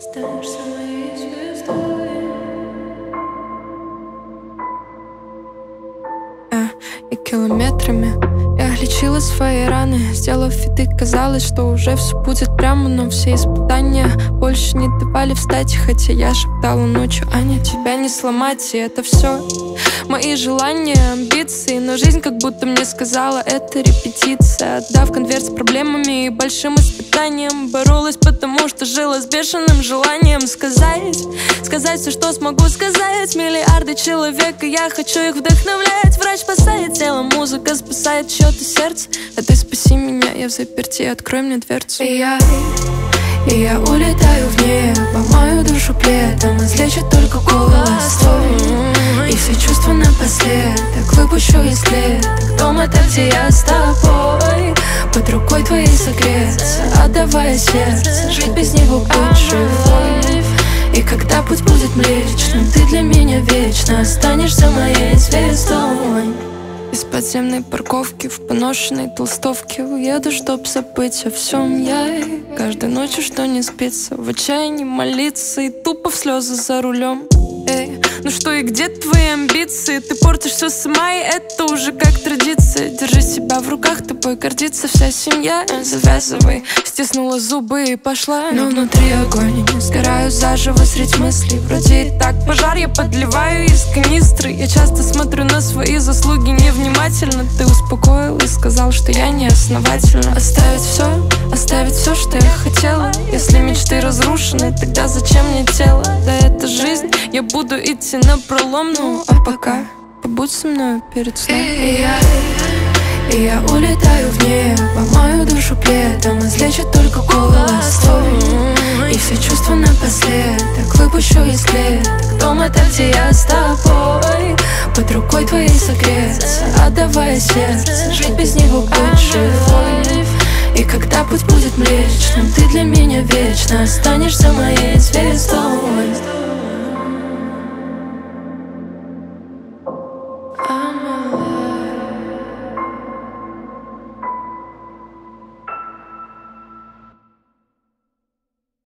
Останешься моей звездой. И километрами я лечила свои раны, сделав фиты, казалось, что уже все будет прямо. Но все испытания больше не давали встать. Хотя я шептала ночью: Аня, тебя не сломать. И это все мои желания, амбиции. Но жизнь как будто мне сказала: это репетиция. Отдав конверт с проблемами и большим испытанием, боролась, потому что жила с бешеным желанием сказать все, что смогу сказать. Миллиарды человек, и я хочу их вдохновлять. Врач спасает тело, музыка спасает чьё-то сердце. А ты спаси меня, я в заперти, открой мне дверцу. И я улетаю в небо, мою душу пледом излечит только голос твой. И все чувства напоследок выпущу из клеток. Дом — это где я с тобой, под рукой твоей согреться, отдавая сердце, жить без него быть живой. И когда путь будет млечным, ты для меня вечно останешься моей звездой. Из подземной парковки в поношенной толстовке уеду, чтоб забыть о всем я. Каждой ночью, что не спится, в отчаянии молиться и тупо в слезы за рулем. Ну что и где твои амбиции? Ты портишь все сама, и это уже как традиция. Держи себя в руках, тобой гордится вся семья. Завязывай, стиснула зубы и пошла. Но внутри огонь, сгораю заживо средь мыслей. Вроде и так пожар, я подливаю из канистры. Я часто смотрю на свои заслуги невнимательно. Ты успокоил и сказал, что я не основательна. Оставить все, что я хотела. Если мечты разрушены, тогда зачем мне тело? Да это жизнь, я буду идти напролом. Ну а пока побудь со мной перед сном. И я улетаю в небо, мою душу пледом излечит только голос твой. И все чувства напоследок выпущу из клеток. Дом — это где я с тобой, под рукой твоей согреться, отдавая сердце, жить без него быть живой. И когда путь будет млечным, ты для меня вечно останешься моей звездой.